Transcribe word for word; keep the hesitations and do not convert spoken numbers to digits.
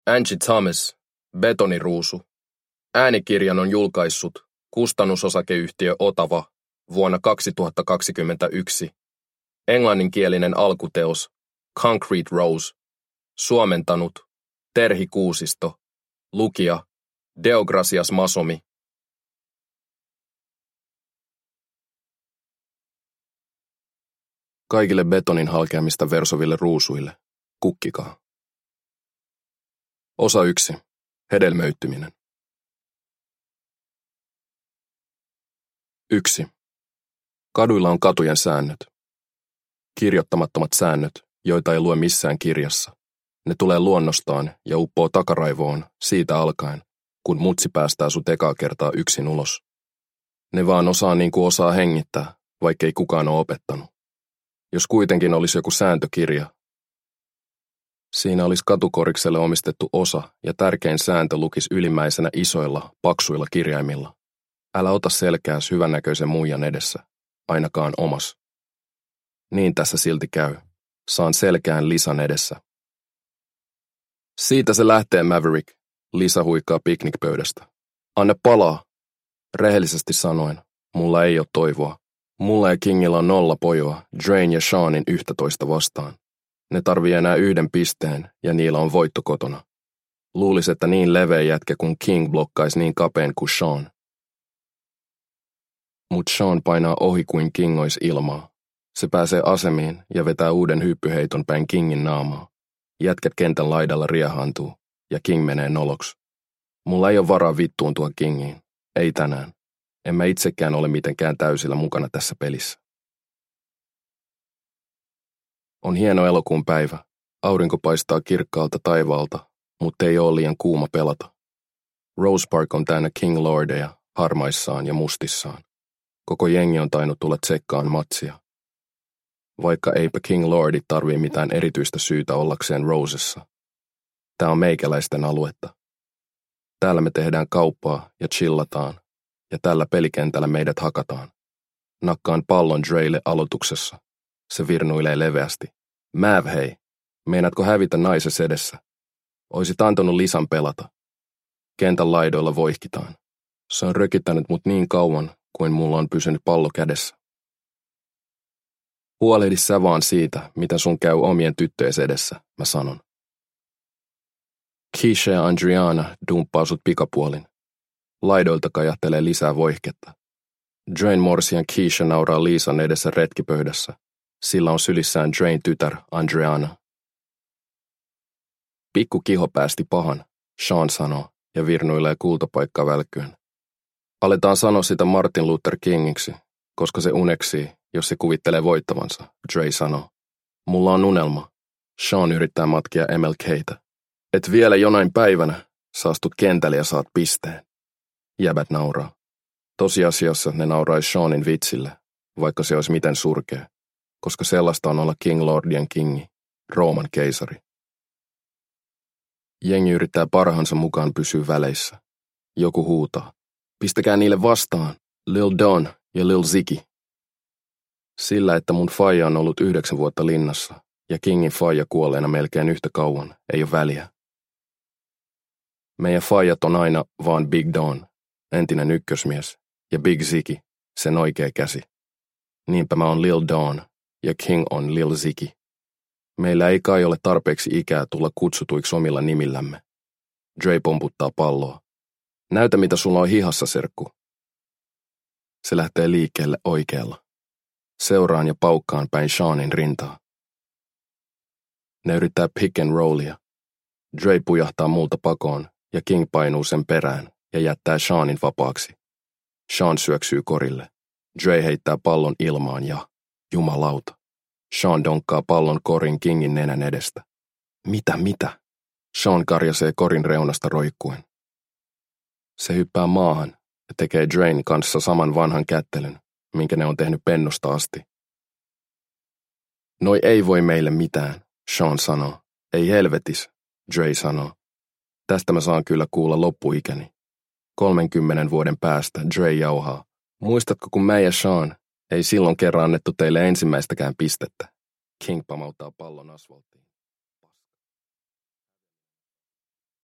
Angie Thomas, Betoniruusu. Äänikirjan on julkaissut kustannusosakeyhtiö Otava vuonna kaksituhattakaksikymmentäyksi. Englanninkielinen alkuteos Concrete Rose. Suomentanut Terhi Kuusisto. Lukija Deogracias Masomi. Kaikille betonin halkeamista versoville ruusuille, kukkikaa. Osa yksi. Hedelmöittyminen. Yksi. Kaduilla on katujen säännöt. Kirjoittamattomat säännöt, joita ei lue missään kirjassa. Ne tulee luonnostaan ja uppoo takaraivoon siitä alkaen, kun mutsi päästää sut ekaa kertaa yksin ulos. Ne vaan osaa niin kuin osaa hengittää, vaikkei kukaan ole opettanut. Jos kuitenkin olisi joku sääntökirja, siinä olisi katukorikselle omistettu osa ja tärkein sääntö lukisi ylimmäisenä isoilla, paksuilla kirjaimilla. Älä ota selkääs hyvännäköisen muijan edessä, ainakaan omas. Niin tässä silti käy. Saan selkään Lisan edessä. Siitä se lähtee, Maverick, Lisa huikkaa piknikpöydästä. Anna palaa. Rehellisesti sanoen, mulla ei ole toivoa. Mulla ja Kingillä on nolla pojoa, Drain ja Seanin yhtätoista vastaan. Ne tarvii enää yhden pisteen, ja niillä on voitto kotona. Luulis, että niin leveä jätkä kuin King blokkaisi niin kapeen kuin Sean. Mut Sean painaa ohi kuin King ois ilmaa. Se pääsee asemiin ja vetää uuden hyppyheiton päin Kingin naamaa. Jätkät kentän laidalla riehaantuu, ja King menee noloks. Mulla ei ole varaa vittuuntua Kingiin. Ei tänään. En mä itsekään ole mitenkään täysillä mukana tässä pelissä. On hieno elokuun päivä. Aurinko paistaa kirkkaalta taivaalta, mutta ei ole liian kuuma pelata. Rose Park on täynnä King Lordeja, harmaissaan ja mustissaan. Koko jengi on tainnut tulla tsekkaan matsia. Vaikka eipä King Lordit tarvii mitään erityistä syytä ollakseen Rosessa. Tää on meikäläisten aluetta. Täällä me tehdään kauppaa ja chillataan, ja tällä pelikentällä meidät hakataan. Nakkaan pallon Dreille aloituksessa. Se virnuilee leveästi. Mav, hei, meinaatko hävitä naises edessä? Oisit antanut Lisan pelata. Kentän laidoilla voihkitaan. Se on rökittänyt mut niin kauan, kuin mulla on pysynyt pallo kädessä. Huolehdi sä vaan siitä, mitä sun käy omien tyttöjen edessä, mä sanon. Keisha ja Andriana dumppaa sut pikapuolin. Laidoilta kajahtelee lisää voihketta. Drain Morsian Keisha nauraa Lisan edessä retkipöydässä. Sillä on sylissään Drain tytär Andriana. Pikku kiho päästi pahan, Sean sanoo, ja virnuilee kultapaikkaa välkkyen. Aletaan sanoa sitä Martin Luther Kingiksi, koska se uneksii, jos se kuvittelee voittavansa, Dre sanoo. Mulla on unelma. Sean yrittää matkia M L K:tä. Et vielä jonain päivänä saastut kentälle ja saat pisteen. Jäbät nauraa. Tosiasiassa ne naurais Seanin vitsille, vaikka se olisi miten surkea, koska sellaista on olla King Lordien kingi, Rooman keisari. Jengi yrittää parhaansa mukaan pysyä väleissä. Joku huutaa. Pistäkää niille vastaan, Lil Don ja Lil Ziggy. Sillä, että mun faija on ollut yhdeksän vuotta linnassa ja Kingin faija kuolleena melkein yhtä kauan, ei ole väliä. Meidän faijat on aina vaan Big Don, entinen ykkösmies, ja Big Ziggy, sen oikea käsi. Niinpä mä oon Lil Don ja King on Lil Ziggy. Meillä ei kai ole tarpeeksi ikää tulla kutsutuiksi omilla nimillämme. Dre pomputtaa palloa. Näytä, mitä sulla on hihassa, serkku. Se lähtee liikkeelle oikealla. Seuraan ja paukkaan päin Seanin rintaa. Ne yrittää pick and rollia. Dre pujahtaa multa pakoon ja King painuu sen perään ja jättää Seanin vapaaksi. Sean syöksyy korille. Dre heittää pallon ilmaan ja, jumalauta, Sean donkkaa pallon korin Kingin nenän edestä. Mitä, mitä? Sean karjasee korin reunasta roikkuen. Se hyppää maahan ja tekee Drain kanssa saman vanhan kättelyn, minkä ne on tehnyt pennusta asti. Noi ei voi meille mitään, Sean sanoo. Ei helvetis, Dre sanoo. Tästä mä saan kyllä kuulla loppuikäni. Kolmenkymmenen vuoden päästä Dre jauhaa. Muistatko, kun mä ja Sean ei silloin kerran annettu teille ensimmäistäkään pistettä? King pamauttaa pallon asfalttiin.